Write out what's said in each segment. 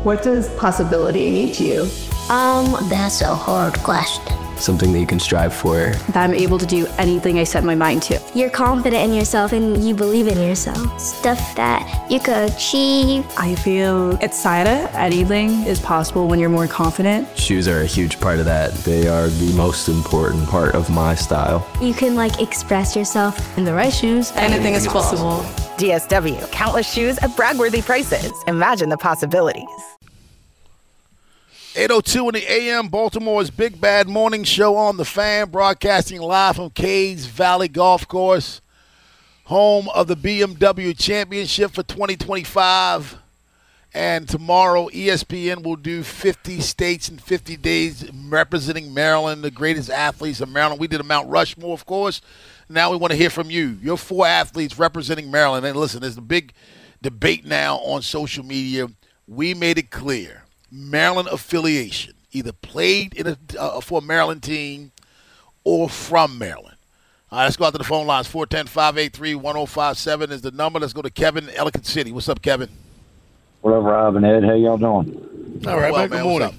What does possibility mean to you? That's a hard question. Something that you can strive for. That I'm able to do anything I set my mind to. You're confident in yourself and you believe in yourself. Stuff that you could achieve. I feel excited. Anything is possible when you're more confident. Shoes are a huge part of that. They are the most important part of my style. You can express yourself. In the right shoes, anything is possible. DSW, countless shoes at brag-worthy prices. Imagine the possibilities. 8:02 in the AM, Baltimore's Big Bad Morning Show on the Fan, broadcasting live from Cades Valley Golf Course, home of the BMW Championship for 2025. And tomorrow, ESPN will do 50 states in 50 days representing Maryland, the greatest athletes of Maryland. We did a Mount Rushmore, of course. Now we want to hear from you. Your 4 athletes representing Maryland. And listen, there's a big debate now on social media. We made it clear. Maryland affiliation, either played for a Maryland team or from Maryland. All right, let's go out to the phone lines. 410-583-1057 is the number. Let's go to Kevin in Ellicott City. What's up, Kevin? What up, Rob and Ed? How y'all doing? All right, man. Good morning.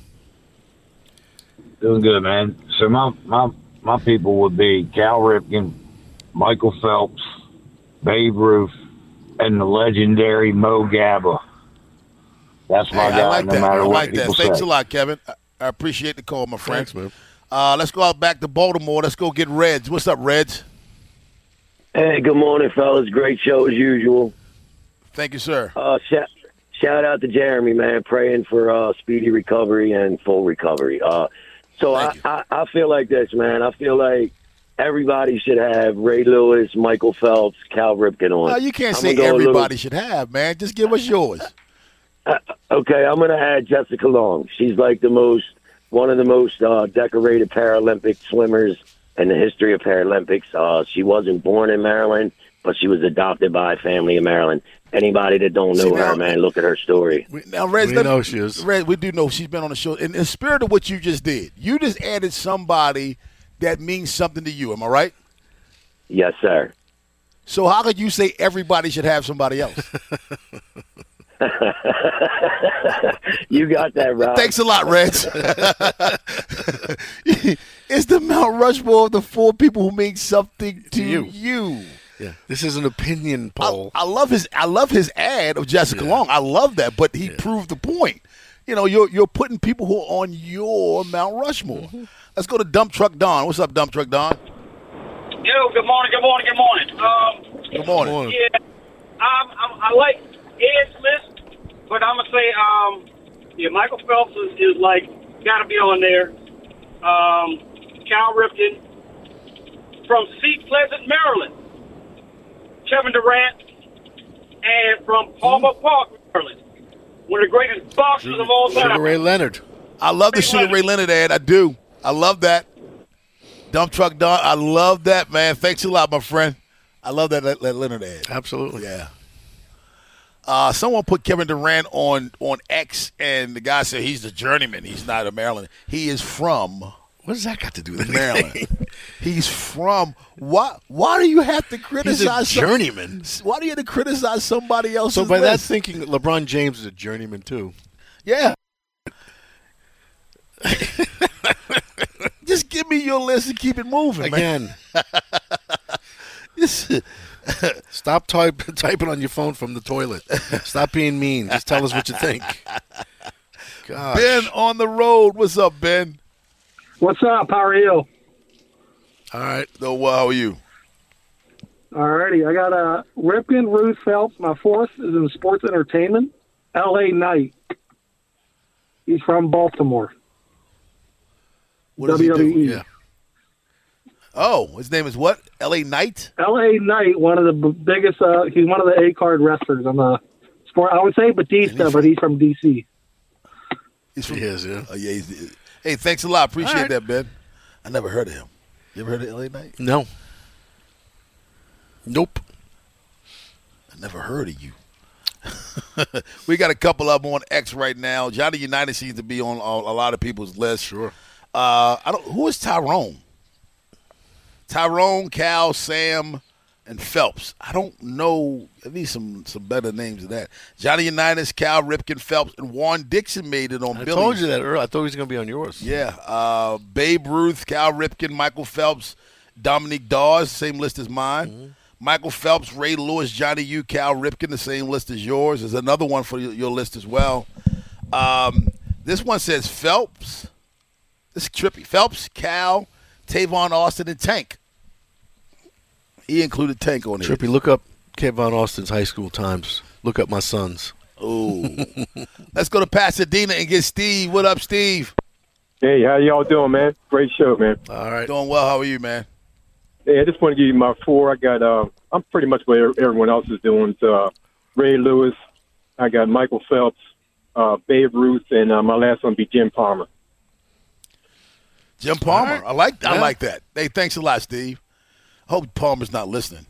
Doing good, man. So my people would be Cal Ripken, Michael Phelps, Babe Ruth, and the legendary Mo Gabba. That's my guy, I like no that. matter I what like people that. Thanks say. a lot, Kevin. I appreciate the call, my friend. Thanks, man. Let's go out back to Baltimore. Let's go get Reds. What's up, Reds? Hey, good morning, fellas. Great show as usual. Thank you, sir. Shout out to Jeremy, man. Praying for speedy recovery and full recovery. So I feel like this, man. I feel like everybody should have Ray Lewis, Michael Phelps, Cal Ripken on. No, you can't say everybody should have, man. Just give us yours. Okay, I'm going to add Jessica Long. She's like one of the most decorated Paralympic swimmers in the history of Paralympics. She wasn't born in Maryland, but she was adopted by a family in Maryland. Anybody that don't know her, man, look at her story. Now, Reds, we know she is. Reds, we do know she's been on the show. In the spirit of what you just did, you just added somebody that means something to you. Am I right? Yes, sir. So how could you say everybody should have somebody else? You got that, Rob. Thanks a lot, Reds. It's the Mount Rushmore of the 4 people who mean something to you. Yeah, this is an opinion poll. I love his ad of Jessica Long. I love that, but he proved the point. You know, you're putting people who are on your Mount Rushmore. Mm-hmm. Let's go to Dump Truck Don. What's up, Dump Truck Don? Yo, good morning. Good morning. Yeah, I like Ed's list, but I'm gonna say, Michael Phelps is got to be on there. Cal Ripken from Seat Pleasant, Maryland. Kevin Durant, and from Palmer Park, Maryland, one of the greatest boxers of all time. Sugar Ray Leonard. I love the Sugar Ray Leonard ad. I do. I love that. Dump Truck Don. I love that, man. Thanks a lot, my friend. I love that Leonard ad. Absolutely. Yeah. Someone put Kevin Durant on X, and the guy said he's the journeyman. He's not a Maryland. He is from. What does that got to do with Maryland? He's from. Why do you have to criticize? He's a journeyman. Why do you have to criticize somebody else's So by list? that thinking, LeBron James is a journeyman too. Yeah. Just give me your list and keep it moving, Again. man. Stop typing on your phone from the toilet. Stop being mean. Just tell us what you think. Gosh. Ben on the road. What's up, Ben? What's up? How are you? All right. So, how are you? All righty. I got Ripken, Ruth, Phelps. My 4th is in sports entertainment. L.A. Knight. He's from Baltimore. What does he do? WWE. Yeah. Oh, his name is what? L.A. Knight? L.A. Knight, one of the biggest, he's one of the A-card wrestlers on the sport. I would say Batista, but he's from D.C. He is, yeah. Oh, yeah. Hey, thanks a lot. Appreciate right. that, Ben. I never heard of him. You ever heard of L.A. Knight? No. Nope. I never heard of you. We got a couple of them on X right now. Johnny Unitas seems to be on a lot of people's list. Sure. Who is Tyrone? Tyrone, Cal, Sam, and Phelps. I don't know. I need some better names than that. Johnny Unitas, Cal Ripken, Phelps, and Warren Dixon made it on Billy's. I told you that earlier. I thought he was going to be on yours. Yeah. Babe Ruth, Cal Ripken, Michael Phelps, Dominique Dawes, same list as mine. Mm-hmm. Michael Phelps, Ray Lewis, Johnny U, Cal Ripken, the same list as yours. There's another one for your list as well. This one says Phelps. This is trippy. Phelps, Cal, Tavon Austin, and Tank. He included Tank on it. Trippy, look up Kevon Austin's high school times. Look up my sons. Ooh. Let's go to Pasadena and get Steve. What up, Steve? Hey, how y'all doing, man? Great show, man. All right. Doing well. How are you, man? Hey, I just want to give you my 4. I got, I'm pretty much what everyone else is doing. Ray Lewis. I got Michael Phelps, Babe Ruth, and my last one be Jim Palmer. Jim Palmer. Right. I like that. Hey, thanks a lot, Steve. Hope Palmer's not listening.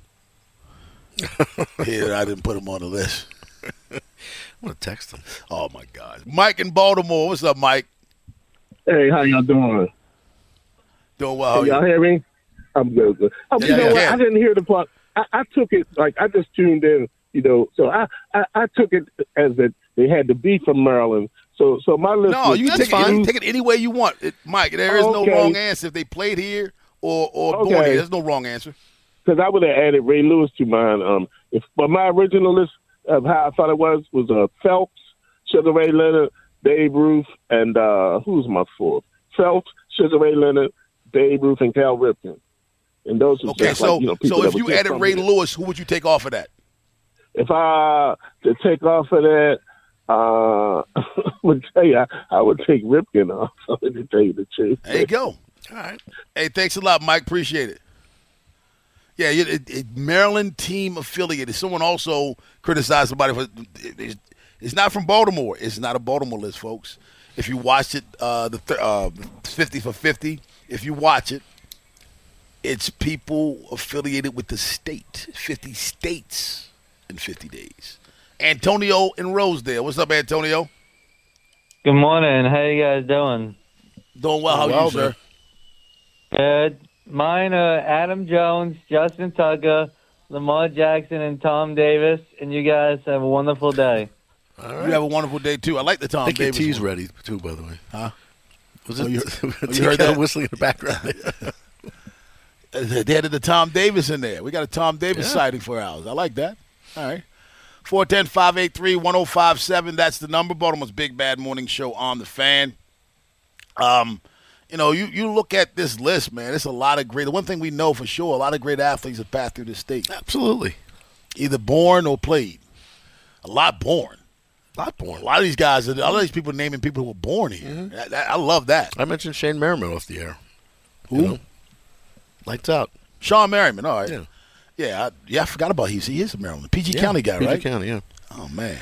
Here, I didn't put him on the list. I'm going to text him. Oh, my God. Mike in Baltimore. What's up, Mike? Hey, how y'all doing? Doing well. Hey, y'all hear me? I'm good. You know what? I didn't hear the part. I took it, like, I just tuned in, so I took it as that they had to be from Maryland. So my list No, you can take it any way you want. Mike, there is no wrong answer if they played here or born here. There's no wrong answer. Because I would have added Ray Lewis to mine. But my original list of how I thought it was Phelps, Sugar Ray Leonard, Babe Ruth, and who's my 4th? Phelps, Sugar Ray Leonard, Babe Ruth, and Cal Ripken. And those are okay. So if you added Ray Lewis, who would you take off of that? If I to take off of that, I would tell you I would take Ripken off. To tell you the truth. There you go. All right. Hey, thanks a lot, Mike. Appreciate it. Yeah, Maryland team affiliated. Someone also criticized somebody for it's not from Baltimore. It's not a Baltimore list, folks. If you watch it, the 50 for 50, if you watch it, it's people affiliated with the state. 50 states in 50 days. Antonio in Rosedale. What's up, Antonio? Good morning. How you guys doing? Doing well. How are you, sir? Good. Mine are Adam Jones, Justin Tucker, Lamar Jackson, and Tom Davis. And you guys have a wonderful day. All right. You have a wonderful day, too. I like the Tom Davis. I think your tea's ready, too, by the way. Huh? Was it? You heard that whistling in the background? They had the Tom Davis in there. We got a Tom Davis sighting for ours. I like that. All right. 410-583-1057. That's the number. Baltimore's Big Bad Morning Show on the Fan. You look at this list, man. It's a lot of great. The one thing we know for sure, a lot of great athletes have passed through this state. Absolutely. Either born or played. A lot born. A lot of these guys, a lot of these people naming people who were born here. Mm-hmm. I love that. I mentioned Shane Merriman off the air. Who? Lights out. Sean Merriman. All right. Yeah. I forgot about he is a Maryland. PG County guy, right? PG County, yeah. Oh, man.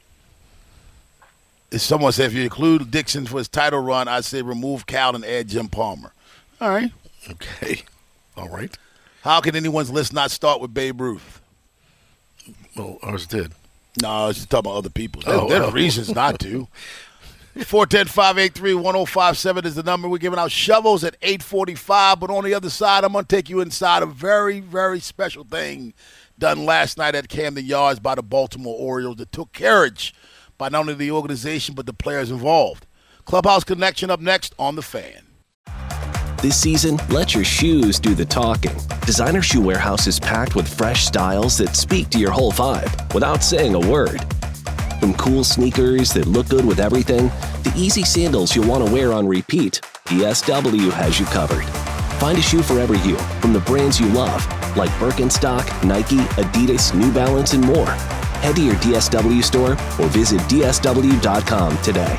If someone said if you include Dixon for his title run, I'd say remove Cal and add Jim Palmer. All right. Okay. All right. How can anyone's list not start with Babe Ruth? Well, ours did. No, I was just talking about other people. There are reasons not to. 410-583-1057 is the number. We're giving out shovels at 8:45, but on the other side, I'm going to take you inside a very, very special thing done last night at Camden Yards by the Baltimore Orioles that took carriage by not only the organization but the players involved. Clubhouse Connection up next on The Fan. This season, let your shoes do the talking. Designer Shoe Warehouse is packed with fresh styles that speak to your whole vibe without saying a word. From cool sneakers that look good with everything, to easy sandals you'll want to wear on repeat, DSW has you covered. Find a shoe for every you from the brands you love, like Birkenstock, Nike, Adidas, New Balance, and more. Head to your DSW store or visit DSW.com today.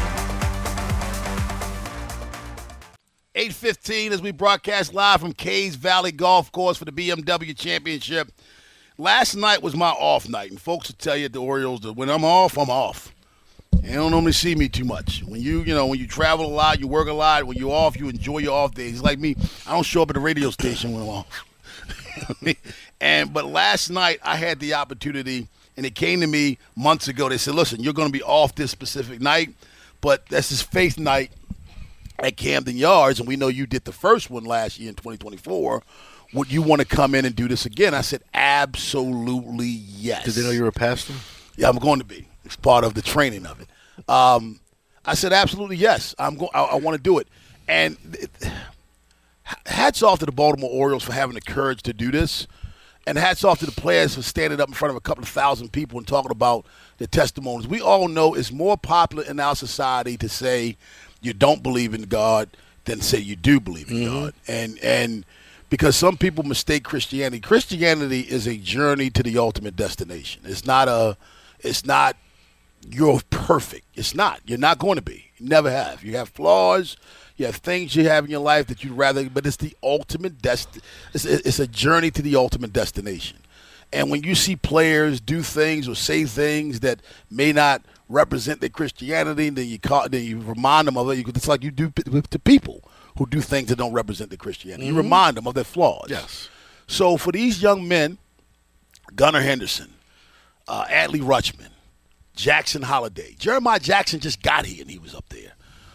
8:15 as we broadcast live from Cays Valley Golf Course for the BMW Championship. Last night was my off night, and folks will tell you at the Orioles that when I'm off, I'm off. They don't normally see me too much. When you travel a lot, you work a lot. When you're off, you enjoy your off days. Like me, I don't show up at the radio station when I'm off. But last night I had the opportunity, and it came to me months ago. They said, "Listen, you're going to be off this specific night, but that's this faith night at Camden Yards, and we know you did the first one last year in 2024. would you want to come in and do this again? I said, absolutely yes. Did they know you were a pastor? Yeah, I'm going to be. It's part of the training of it. I said, absolutely yes. I want to do it. And hats off to the Baltimore Orioles for having the courage to do this. And hats off to the players for standing up in front of a couple of thousand people and talking about their testimonies. We all know it's more popular in our society to say you don't believe in God than say you do believe in God. And because some people mistake Christianity. Christianity is a journey to the ultimate destination. It's not you're perfect. It's not. You're not going to be. You never have. You have flaws. You have things you have in your life that you'd rather, but it's the ultimate it's a journey to the ultimate destination. And when you see players do things or say things that may not represent their Christianity, then you remind them of it. It's like you do to people who do things that don't represent their Christianity. You remind them of their flaws. Yes. So for these young men, Gunnar Henderson, Adley Rutschman, Jackson Holiday, Jeremiah Jackson just got here and he was up there.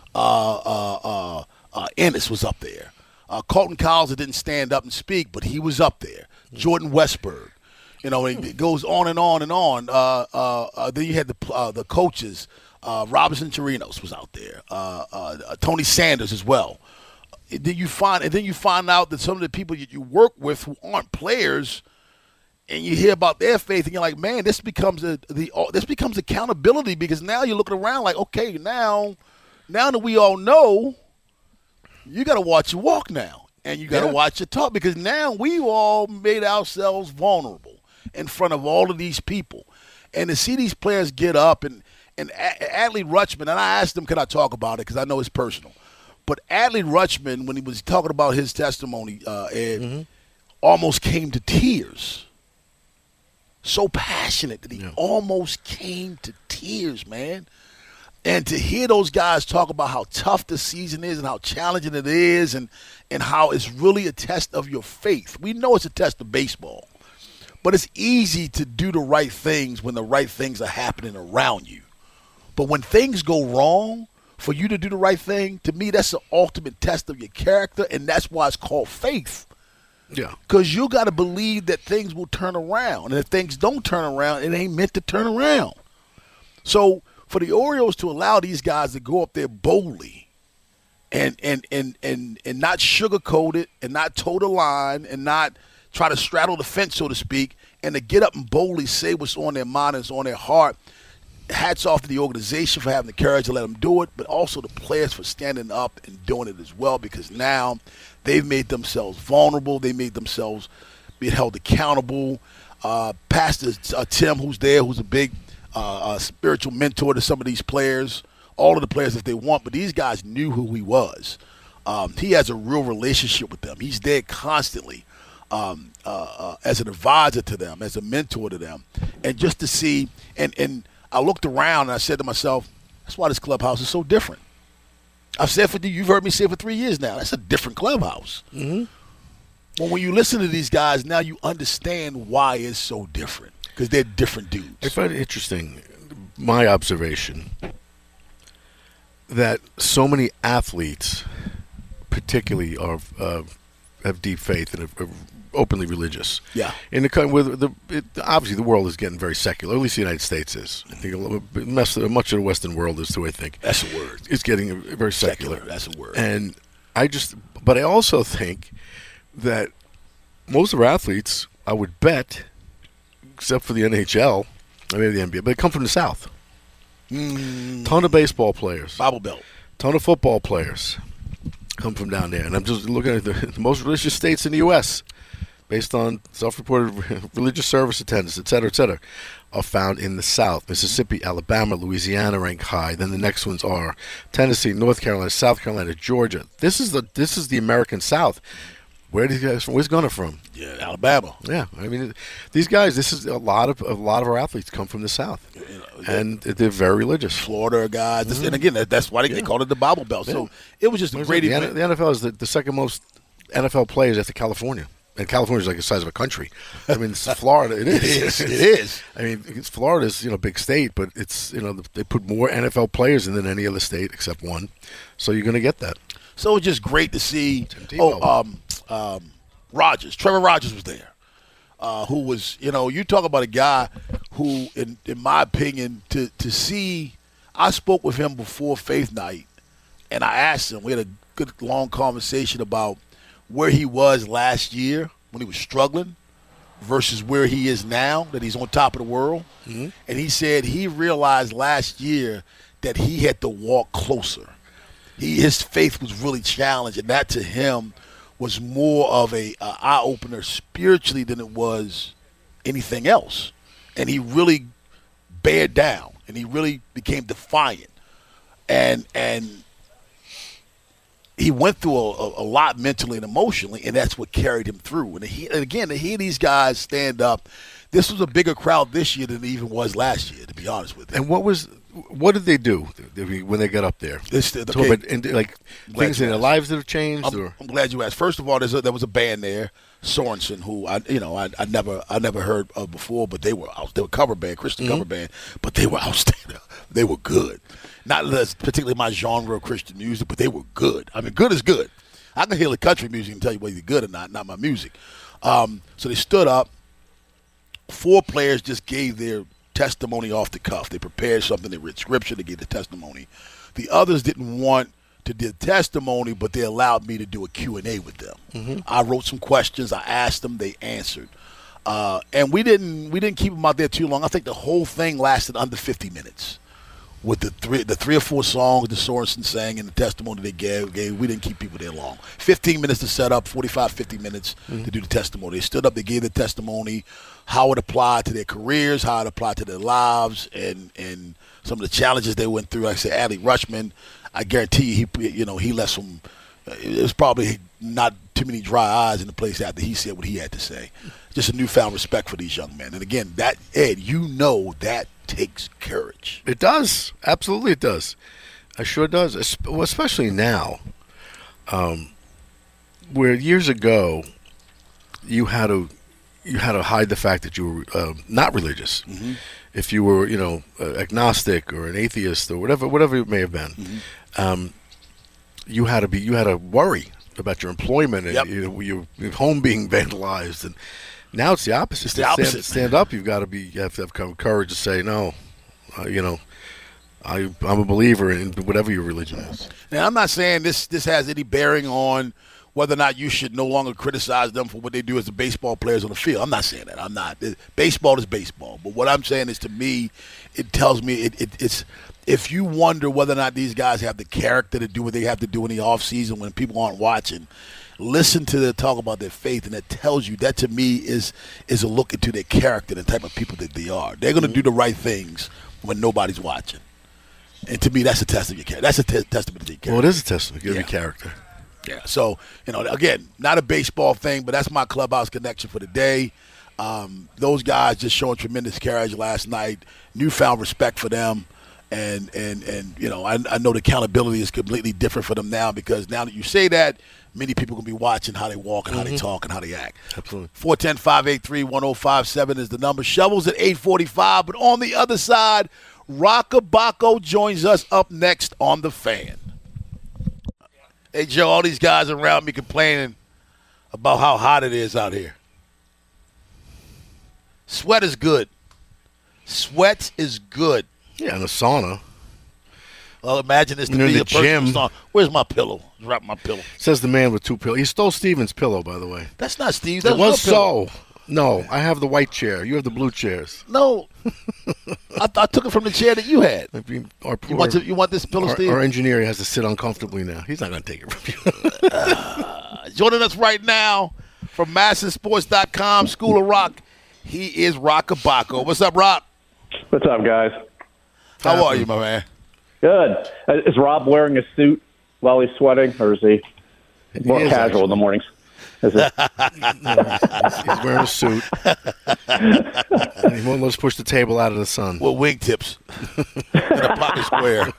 Ennis was up there. Colton Cowser didn't stand up and speak, but he was up there. Jordan Westberg. It goes on and on and on. Then you had the coaches. Robinson Chirinos was out there. Tony Sanders as well. Then you find out that some of the people you work with who aren't players, and you hear about their faith, and you're like, man, this becomes accountability, because now you're looking around like, okay, now that we all know, you got to watch your walk now, and you got to watch your talk, because now we all made ourselves vulnerable in front of all of these people. And to see these players get up, and Adley Rutschman, and I asked him, can I talk about it, because I know it's personal. But Adley Rutschman, when he was talking about his testimony, almost came to tears. So passionate that he almost came to tears, man. And to hear those guys talk about how tough the season is and how challenging it is, and how it's really a test of your faith. We know it's a test of baseball. But it's easy to do the right things when the right things are happening around you. But when things go wrong, for you to do the right thing, to me, that's the ultimate test of your character, and that's why it's called faith. Yeah. Because you got to believe that things will turn around. And if things don't turn around, it ain't meant to turn around. So for the Orioles to allow these guys to go up there boldly and not sugarcoat it, and not toe the line, and not try to straddle the fence, so to speak, and to get up and boldly say what's on their mind and what's on their heart, hats off to the organization for having the courage to let them do it, but also the players for standing up and doing it as well, because now they've made themselves vulnerable. They made themselves be held accountable. Pastor Tim, who's there, who's a big spiritual mentor to some of these players, all of the players if they want, but these guys knew who he was. He has a real relationship with them. He's there constantly as an advisor to them, as a mentor to them. And just to see, and I looked around and I said to myself, that's why this clubhouse is so different. I've said you've heard me say it for 3 years now, that's a different clubhouse. Well, when you listen to these guys, now you understand why it's so different, because they're different dudes. I find it interesting, my observation, that so many athletes particularly have deep faith and are openly religious. Yeah. In the obviously the world is getting very secular. At least the United States is. I think much of the Western world is too. I think that's a word. It's getting very secular. That's a word. And but I also think that most of our athletes, I would bet, except for the NHL, maybe the NBA, but they come from the South. Ton of baseball players, Bible Belt. Ton of football players come from down there. And I'm just looking at the most religious states in the U.S., based on self-reported religious service attendance, et cetera, are found in the South. Mississippi, Alabama, Louisiana rank high. Then the next ones are Tennessee, North Carolina, South Carolina, Georgia. This is the American South. Where are these guys from? Where's Gunnar from? Yeah, Alabama. Yeah, I mean, these guys. This is a lot of our athletes come from the South, and they're very religious. Florida guys, and again, that's why they called it the Bible Belt. Yeah. So it was just a great event. The NFL is the second most NFL players after California. And California is like the size of a country. I mean, it's Florida. It is. It is. I mean, Florida's a big state, but it's they put more NFL players in than any other state except one. So you're going to get that. So it's just great to see. Rogers. Trevor Rogers was there, who was, you talk about a guy who, in my opinion, to see, I spoke with him before Faith Night, and I asked him, we had a good long conversation about where he was last year when he was struggling versus where he is now, that he's on top of the world. Mm-hmm. And he said he realized last year that he had to walk closer. His faith was really challenged, and that to him was more of a eye-opener spiritually than it was anything else. And he really bared down, and he really became defiant. And he went through a lot mentally and emotionally, and that's what carried him through. And again, to hear these guys stand up, this was a bigger crowd this year than it even was last year, to be honest with you. And what did they do when they got up there? Things in their lives that have changed? I'm glad you asked. First of all, there was a band there, Sorensen, who I never heard of before, but they were a cover band, Christian cover band, but they were outstanding. They were good. Not particularly my genre of Christian music, but they were good. I mean, good is good. I can hear the country music and tell you whether you're good or not my music. So they stood up. 4 players just gave their testimony off the cuff. They prepared something. They read scripture. They gave the testimony. The others didn't want to do testimony, but they allowed me to do a Q&A with them. Mm-hmm. I wrote some questions. I asked them. They answered. And we didn't keep them out there too long. I think the whole thing lasted under 50 minutes. With the 3 or 4 songs the Sorensen sang and the testimony they gave, we didn't keep people there long. 15 minutes to set up, 45, 50 minutes to do the testimony. They stood up, they gave the testimony, how it applied to their careers, how it applied to their lives, and some of the challenges they went through. Like I said, Adley Rutschman, I guarantee he left some. It was probably not too many dry eyes in the place after he said what he had to say. Just a newfound respect for these young men. And again, that Ed, that takes courage. It does. Absolutely it does. It sure does. Especially now, where years ago you had to hide the fact that you were not religious. Mm-hmm. If you were, agnostic or an atheist or whatever it may have been, mm-hmm. You had to worry about your employment and your home being vandalized. And now it's the opposite. It's the opposite. Stand up. You have to have courage to say no. I'm a believer in whatever your religion is. Now, I'm not saying this has any bearing on whether or not you should no longer criticize them for what they do as the baseball players on the field. I'm not saying that. I'm not. Baseball is baseball. But what I'm saying is, to me, it tells me it's if you wonder whether or not these guys have the character to do what they have to do in the offseason when people aren't watching, listen to them talk about their faith, and that tells you, that to me is a look into their character, the type of people that they are. They're going to do the right things when nobody's watching. And to me, that's a test of your character. That's a testament to your character. Well, it is a testament of your character. Yeah. So, again, not a baseball thing, but that's my clubhouse connection for the day. Those guys just showing tremendous courage last night, newfound respect for them. And I know the accountability is completely different for them now, because now that you say that, many people will be watching how they walk and how they talk and how they act. Absolutely. 410-583-1057 is the number. Shovels at 8:45, but on the other side, Rockabacco joins us up next on The Fan. Hey, Joe, all these guys around me complaining about how hot it is out here. Sweat is good. Sweat is good. Yeah, in a sauna. Well, imagine this to be a personal sauna. Where's my pillow? Drop my pillow. Says the man with 2 pillows. He stole Steven's pillow, by the way. That's not Steve's. It was so. No, I have the white chair. You have the blue chairs. No. I took it from the chair that you had. You want this pillow, Steve? Our engineer has to sit uncomfortably now. He's not going to take it from you. Joining us right now from MassivSports.com, School of Rock, he is Rockabacco. What's up, Rock? What's up, guys? How are you, my man? Good. Is Rob wearing a suit while he's sweating, or is he more casual in the mornings? Is it? He's wearing a suit. And he won't let us push the table out of the sun. With wingtips in a pocket square.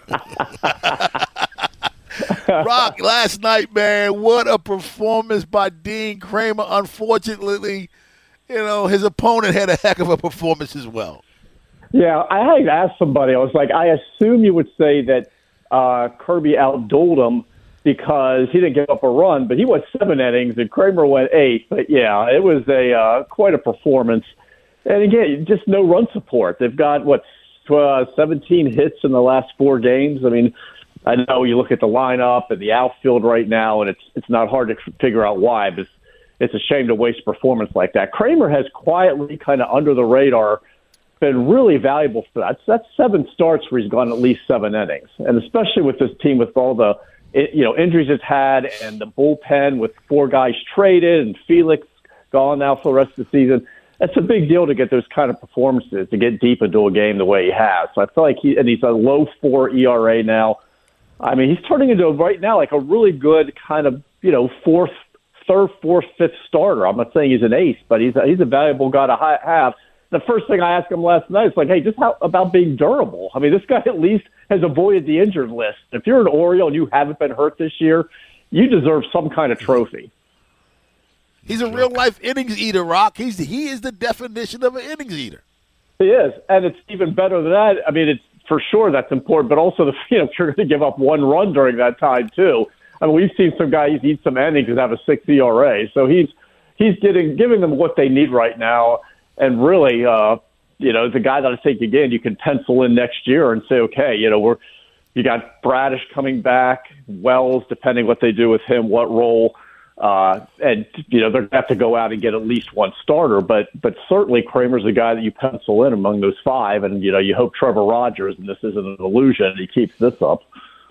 Rock, last night, man, what a performance by Dean Kramer. Unfortunately, his opponent had a heck of a performance as well. Yeah, I had asked somebody. I was like, I assume you would say that Kirby outdueled him, because he didn't give up a run, but he went 7 innings and Kramer went 8. But yeah, it was quite a performance. And again, just no run support. They've got 17 hits in the last 4 games. I mean, I know you look at the lineup and the outfield right now, and it's not hard to figure out why, but it's a shame to waste performance like that. Kramer has quietly, kind of under the radar, been really valuable for that. That's 7 starts where he's gone at least 7 innings, and especially with this team with all the injuries it's had and the bullpen with 4 guys traded and Felix gone now for the rest of the season. It's a big deal to get those kind of performances, to get deep into a game the way he has. So I feel like he's a low 4 ERA now. I mean, he's turning into right now like a really good kind of, third, fourth, fifth starter. I'm not saying he's an ace, but he's a valuable guy to have. The first thing I asked him last night is like, hey, just how about being durable? I mean, this guy at least has avoided the injured list. If you're an Oriole and you haven't been hurt this year, you deserve some kind of trophy. He's a real-life innings eater, Rock. He is the definition of an innings eater. He is, and it's even better than that. I mean, it's for sure that's important, but also if you're going to give up 1 run during that time too. I mean, we've seen some guys eat some innings and have a 6 ERA, so he's giving them what they need right now. And really, the guy that I think, again, you can pencil in next year and say, okay, you got Bradish coming back, Wells, depending what they do with him, what role. And, they're going to have to go out and get at least 1 starter. But certainly Kramer's a guy that you pencil in among those 5. And, you hope Trevor Rogers, and this isn't an illusion, he keeps this up.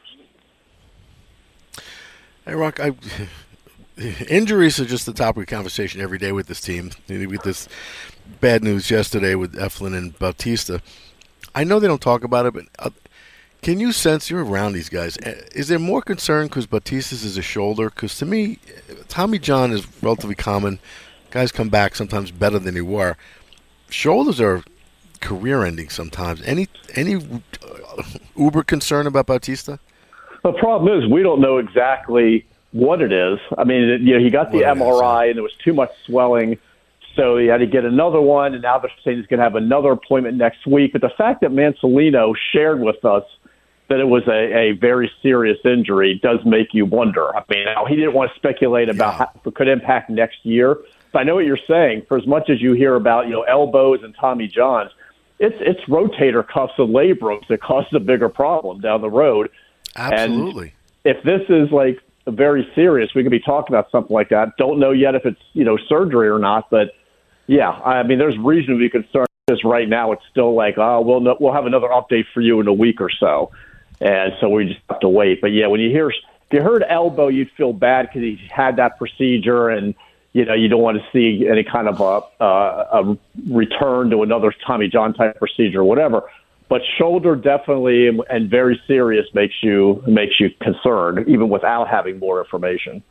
Hey, Rock, injuries are just the topic of conversation every day with this team. With this bad news yesterday with Eflin and Bautista. I know they don't talk about it, but can you sense, you're around these guys, is there more concern because Bautista's is a shoulder? Because to me, Tommy John is relatively common. Guys come back sometimes better than they were. Shoulders are career-ending sometimes. Any uber concern about Bautista? The problem is we don't know exactly what it is. I mean, he got the MRI and there was too much swelling. So he had to get another one, and now they're saying he's going to have another appointment next week. But the fact that Mansolino shared with us that it was a very serious injury does make you wonder. I mean, he didn't want to speculate about how it could impact next year. But I know what you're saying. For as much as you hear about, elbows and Tommy Johns, it's rotator cuffs and labrums that cause the bigger problem down the road. Absolutely. And if this is like very serious, we could be talking about something like that. Don't know yet if it's, surgery or not, but yeah, I mean, there's reason to be concerned because right now it's still like, we'll have another update for you in a week or so. And so we just have to wait. But yeah, if you heard elbow, you'd feel bad because he had that procedure and, you don't want to see any kind of a return to another Tommy John type procedure or whatever. But shoulder definitely and very serious makes you concerned, even without having more information.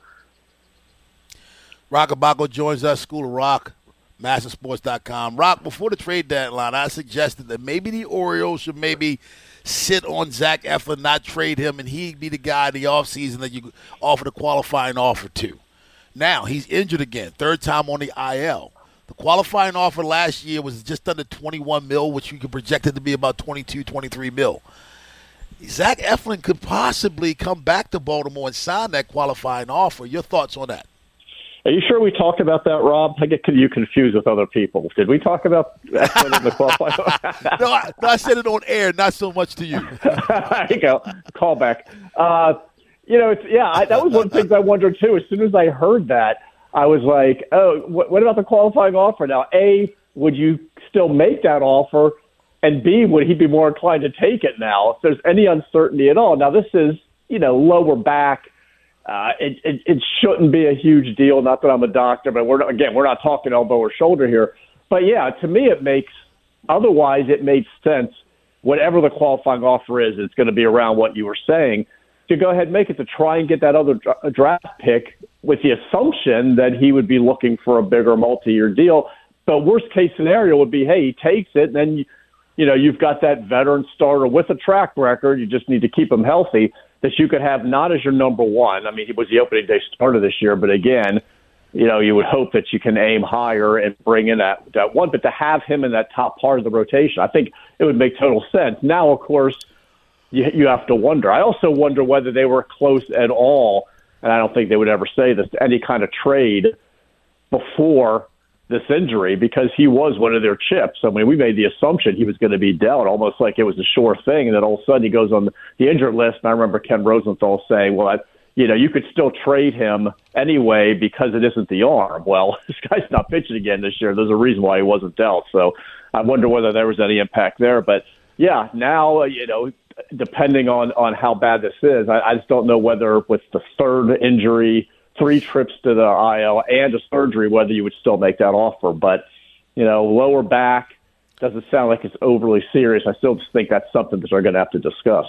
Rock Abaco joins us, School of Rock, Mastersports.com. Rock, before the trade deadline, I suggested that maybe the Orioles should maybe sit on Zach Eflin, not trade him, and he'd be the guy in the offseason that you offer the qualifying offer to. Now, he's injured again, 3rd time on the IL. The qualifying offer last year was just under $21 million, which you could project it to be about $22, $23 million. Zach Eflin could possibly come back to Baltimore and sign that qualifying offer. Your thoughts on that? Are you sure we talked about that, Rob? I get you confused with other people. Did we talk about Eflin in the qualifying offer? No, I said it on air, not so much to you. There you go. Call back. That was one of the things I wondered, too. As soon as I heard that, I was like, oh, what about the qualifying offer? Now, A, would you still make that offer? And B, would he be more inclined to take it now if there's any uncertainty at all? Now, this is, lower back. It shouldn't be a huge deal. Not that I'm a doctor, but we're not talking elbow or shoulder here. But, yeah, to me it makes sense. Whatever the qualifying offer is, it's going to be around what you were saying, to go ahead and make it to try and get that other draft pick with the assumption that he would be looking for a bigger multi-year deal. But worst case scenario would be, hey, he takes it, and then you've got that veteran starter with a track record. You just need to keep him healthy that you could have not as your number one. I mean, he was the opening day starter this year, but again, you would hope that you can aim higher and bring in that one. But to have him in that top part of the rotation, I think it would make total sense. Now, of course, you have to wonder. I also wonder whether they were close at all, and I don't think they would ever say this, to any kind of trade before this injury, because he was one of their chips. I mean, we made the assumption he was going to be dealt, almost like it was a sure thing, and then all of a sudden he goes on the injured list. And I remember Ken Rosenthal saying, well, you could still trade him anyway because it isn't the arm. Well, this guy's not pitching again this year. There's a reason why he wasn't dealt. So I wonder whether there was any impact there. But, yeah, now, depending on how bad this is, I just don't know whether with the third injury, 3 trips to the IL and a surgery, whether you would still make that offer. But, lower back doesn't sound like it's overly serious. I still just think that's something that they're going to have to discuss.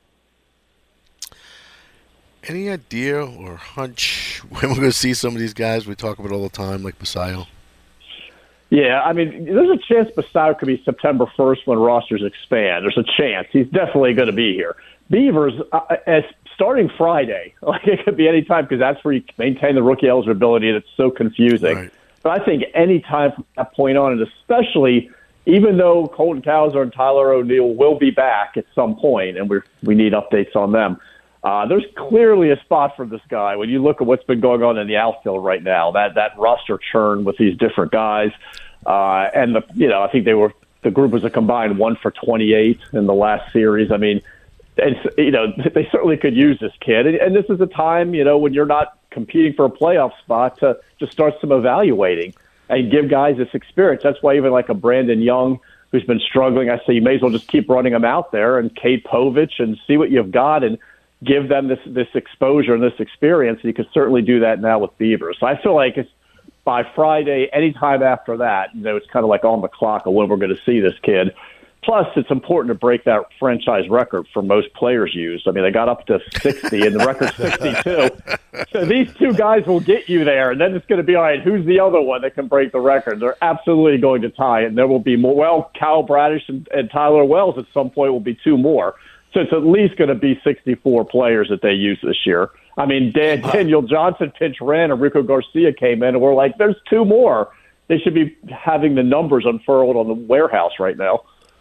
Any idea or hunch when we're going to see some of these guys we talk about all the time, like Basayo? Yeah, I mean, there's a chance Basayo could be September 1st when rosters expand. There's a chance. He's definitely going to be here. Beavers, as starting Friday, it could be any time because that's where you maintain the rookie eligibility, and it's so confusing. Right. But I think any time from that point on, and especially even though Colton Cowser and Tyler O'Neill will be back at some point, and we need updates on them, there's clearly a spot for this guy. When you look at what's been going on in the outfield right now, that roster churn with these different guys, and I think the group was a combined 1 for 28 in the last series. I mean, they certainly could use this kid, and this is a time when you're not competing for a playoff spot to start some evaluating and give guys this experience. That's why even like a Brandon Young who's been struggling, I say you may as well just keep running them out there, and Cade Povich, and see what you've got and give them this exposure and this experience. And you can certainly do that now with Beavers. So I feel like it's by Friday, anytime after that, it's kind of like on the clock of when we're going to see this kid. Plus, it's important to break that franchise record for most players used. I mean, they got up to 60, and the record's 62. So these two guys will get you there, and then it's going to be, all right, who's the other one that can break the record? They're absolutely going to tie it, and there will be more. Well, Kyle Bradish and Tyler Wells at some point will be 2 more. So it's at least going to be 64 players that they use this year. I mean, Daniel Johnson pinch ran, and Rico Garcia came in, and we're like, there's 2 more. They should be having the numbers unfurled on the warehouse right now.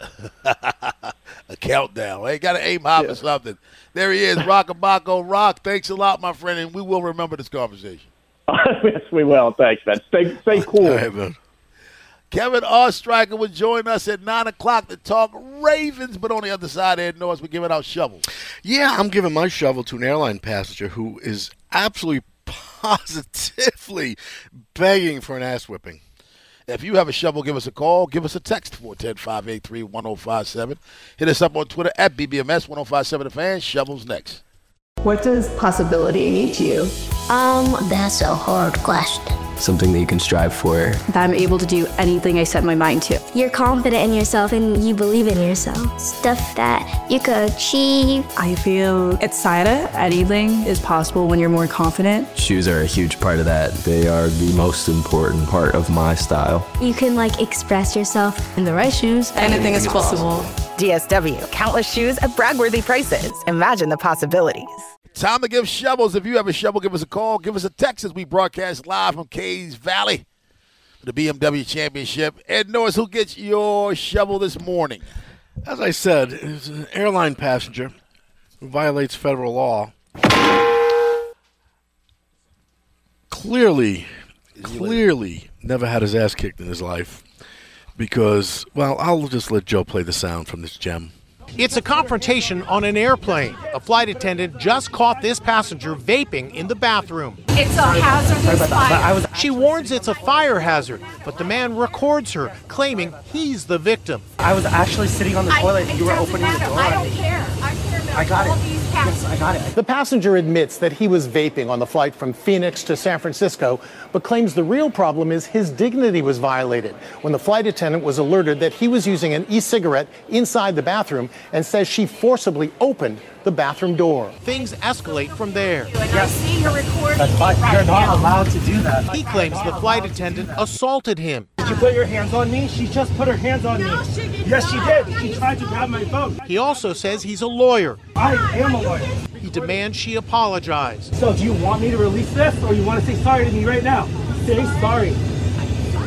A countdown. Hey, got to aim high for something. There he is, Rockabacco Rock. Thanks a lot, my friend, and we will remember this conversation. Yes, we will. Thanks, man. Stay cool. All right, man. Kevin Ostreicher will join us at 9 o'clock to talk Ravens, but on the other side, Ed Norris, we're giving out shovels. Yeah, I'm giving my shovel to an airline passenger who is absolutely positively begging for an ass whipping. If you have a shovel, give us a call. Give us a text, 410-583-1057. Hit us up on Twitter at BBMS1057 The Fan. Shovels next. What does possibility mean to you? That's a hard question. Something that you can strive for. That I'm able to do anything I set my mind to. You're confident in yourself and you believe in yourself. Stuff that you could achieve. I feel excited. Anything is possible when you're more confident. Shoes are a huge part of that. They are the most important part of my style. You can express yourself. In the right shoes, anything is possible. DSW, countless shoes at brag-worthy prices. Imagine the possibilities. Time to give shovels. If you have a shovel, give us a call. Give us a text as we broadcast live from Cays Valley for the BMW Championship. Ed Norris, who gets your shovel this morning? As I said, it's an airline passenger who violates federal law. Clearly never had his ass kicked in his life because, well, I'll just let Joe play the sound from this gem. It's a confrontation on an airplane. A flight attendant just caught this passenger vaping in the bathroom. It's a hazardous fire. She warns it's a fire hazard, but the man records her, claiming he's the victim. I was actually sitting on the toilet and you were opening the door. I don't care. I got it. Yes, I got it. The passenger admits that he was vaping on the flight from Phoenix to San Francisco, but claims the real problem is his dignity was violated when the flight attendant was alerted that he was using an e-cigarette inside the bathroom and says she forcibly opened the bathroom door. Things escalate from there. I see you're recording. That's fine. You're not allowed to do that. He claims the flight attendant assaulted him. Did you put your hands on me? She just put her hands on me. Yes, she did. She tried to grab my phone. He also says he's a lawyer. I am a lawyer. He demands she apologize. So do you want me to release this or you want to say sorry to me right now? Say sorry.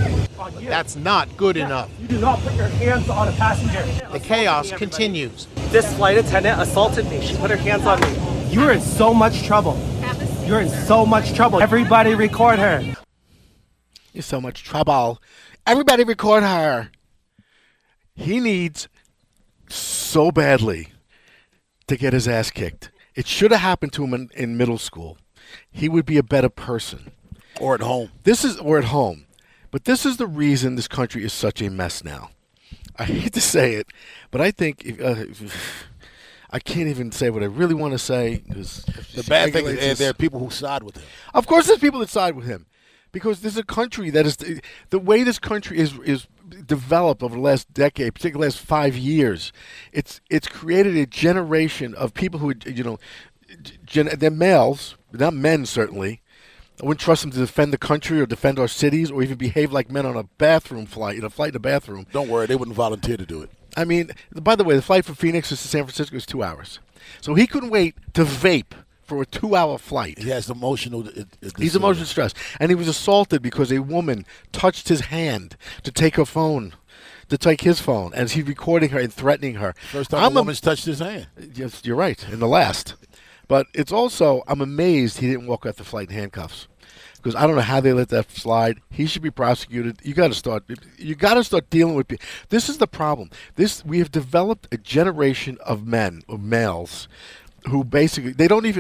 but that's not good enough. You do not put your hands on a passenger. The chaos continues. This flight attendant assaulted me. She put her hands on me. You're in so much trouble. You're in so much trouble. Everybody record her. You're in so much trouble. Everybody record her. He needs so badly to get his ass kicked. It should have happened to him in middle school. He would be a better person. Or at home. Or at home. But this is the reason this country is such a mess now. I hate to say it, but I think I can't even say what I really want to say. The bad thing is there are people who side with him. Of course there's people that side with him. Because there's a country that is the way this country is developed over the last decade, particularly the last 5 years. It's created a generation of people who, they're males, not men certainly. I wouldn't trust them to defend the country or defend our cities or even behave like men on a bathroom flight, in a bathroom. Don't worry, they wouldn't volunteer to do it. I mean, by the way, the flight from Phoenix to San Francisco is 2 hours. So he couldn't wait to vape for a 2-hour flight. He has emotional He's emotional stress. And he was assaulted because a woman touched his hand to take her phone, to take his phone, as he's recording her and threatening her. First time a woman's touched his hand. Yes, you're right, and the last. But it's also, I'm amazed he didn't walk off the flight in handcuffs. Because I don't know how they let that slide. He should be prosecuted. You got to start dealing with people. This is the problem. We have developed a generation of men, of males, who basically they can't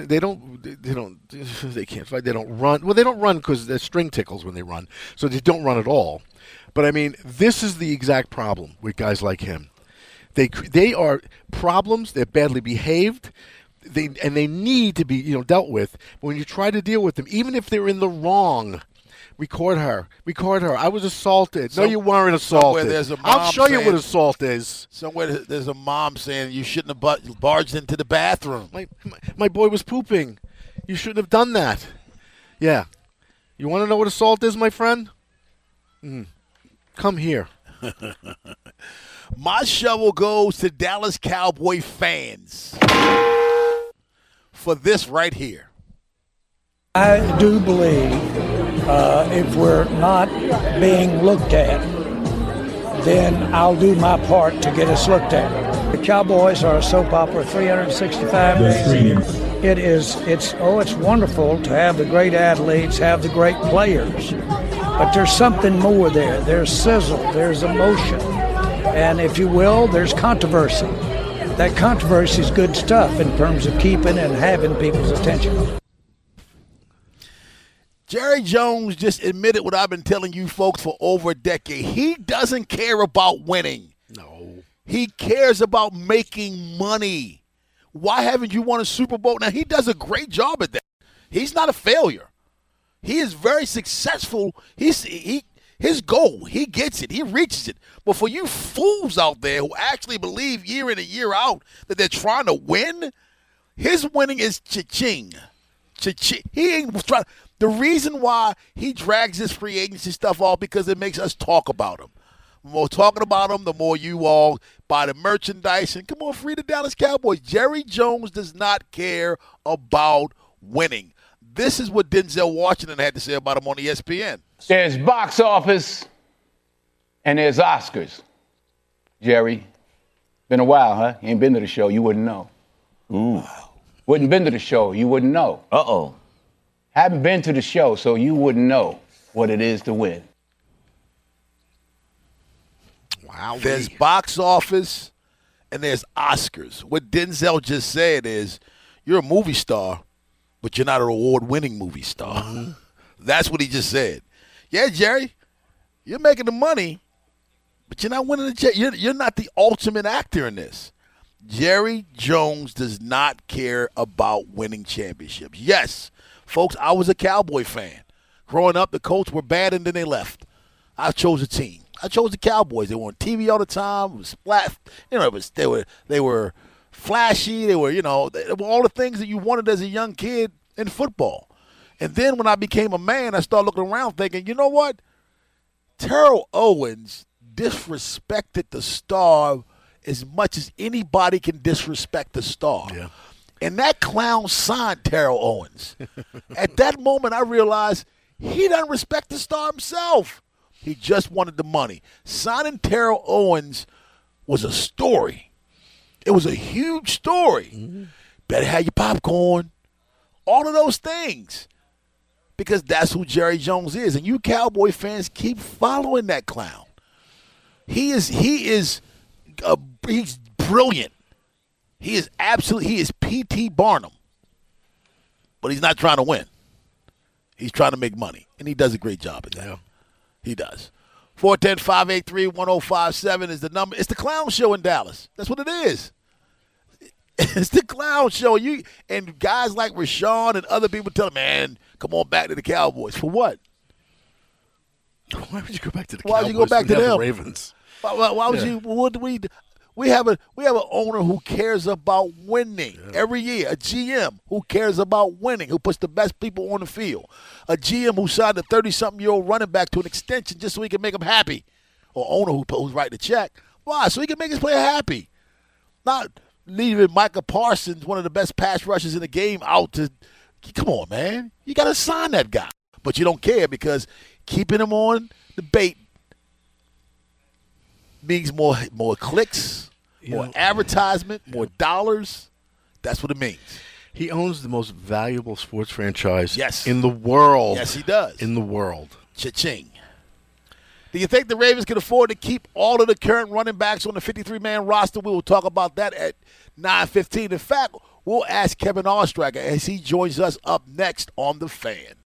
fight. They don't run. Well, they don't run because their string tickles when they run, so they don't run at all. But I mean, this is the exact problem with guys like him. They are problems. They're badly behaved. They need to be dealt with. But when you try to deal with them, even if they're in the wrong, record her. I was assaulted. No, you weren't assaulted. I'll show you what assault is. Somewhere there's a mom saying you shouldn't have barged into the bathroom. My boy was pooping. You shouldn't have done that. Yeah. You want to know what assault is, my friend? Come here. My shovel goes to Dallas Cowboy fans for this right here. I do believe if we're not being looked at, then I'll do my part to get us looked at. The Cowboys are a soap opera, 365 days. It's wonderful to have the great athletes, have the great players, but there's something more there. There's sizzle, there's emotion, and if you will, there's controversy. That controversy is good stuff in terms of keeping and having people's attention. Jerry Jones just admitted what I've been telling you folks for over a decade. He doesn't care about winning. No. He cares about making money. Why haven't you won a Super Bowl? Now, he does a great job at that. He's not a failure. He is very successful. His goal, he gets it. He reaches it. But for you fools out there who actually believe year in and year out that they're trying to win, his winning is cha-ching. Cha-ching. He ain't trying. The reason why he drags this free agency stuff off because it makes us talk about him. The more talking about him, the more you all buy the merchandise. And come on, free the Dallas Cowboys. Jerry Jones does not care about winning. This is what Denzel Washington had to say about him on ESPN. There's box office and there's Oscars. Jerry, been a while, huh? You ain't been to the show, you wouldn't know. Ooh. Wouldn't been to the show, you wouldn't know. Uh-oh. Haven't been to the show, so you wouldn't know what it is to win. Wow. There's box office and there's Oscars. What Denzel just said is, you're a movie star, but you're not an award-winning movie star. Mm-hmm. That's what he just said. Yeah, Jerry, you're making the money, but you're not winning the check. You're not the ultimate actor in this. Jerry Jones does not care about winning championships. Yes, folks, I was a Cowboy fan. Growing up, the Colts were bad and then they left. I chose a team. I chose the Cowboys. They were on TV all the time. It was splat. They were flashy. They were all the things that you wanted as a young kid in football. And then when I became a man, I started looking around thinking, you know what? Terrell Owens disrespected the star as much as anybody can disrespect the star. Yeah. And that clown signed Terrell Owens. At that moment, I realized he doesn't respect the star himself. He just wanted the money. Signing Terrell Owens was a story. It was a huge story. Better have your popcorn. All of those things. Because that's who Jerry Jones is. And you Cowboy fans keep following that clown. He's brilliant. He is P.T. Barnum. But he's not trying to win. He's trying to make money. And he does a great job at that. Yeah. He does. 410-583-1057 is the number. It's the clown show in Dallas. That's what it is. It's the clown show. And guys like Rashawn and other people tell him, man, come on back to the Cowboys. For what? Why would you go back to the Why Cowboys? would you go back to them? The Ravens. Why would you? What do we have an owner who cares about winning every year. A GM who cares about winning, who puts the best people on the field. A GM who signed a 30-something-year-old running back to an extension just so he can make him happy. Or owner who's writing the check. Why? So he can make his player happy. Not leaving Micah Parsons, one of the best pass rushers in the game, out to – come on, man. You got to sign that guy. But you don't care because keeping him on the bait means more clicks, more advertisement, more dollars. That's what it means. He owns the most valuable sports franchise Yes. in the world. Yes, he does. In the world. Cha-ching. Do you think the Ravens can afford to keep all of the current running backs on the 53-man roster? We will talk about that at 9:15. In fact, we'll ask Kevin Oestreicher as he joins us up next on The Fan.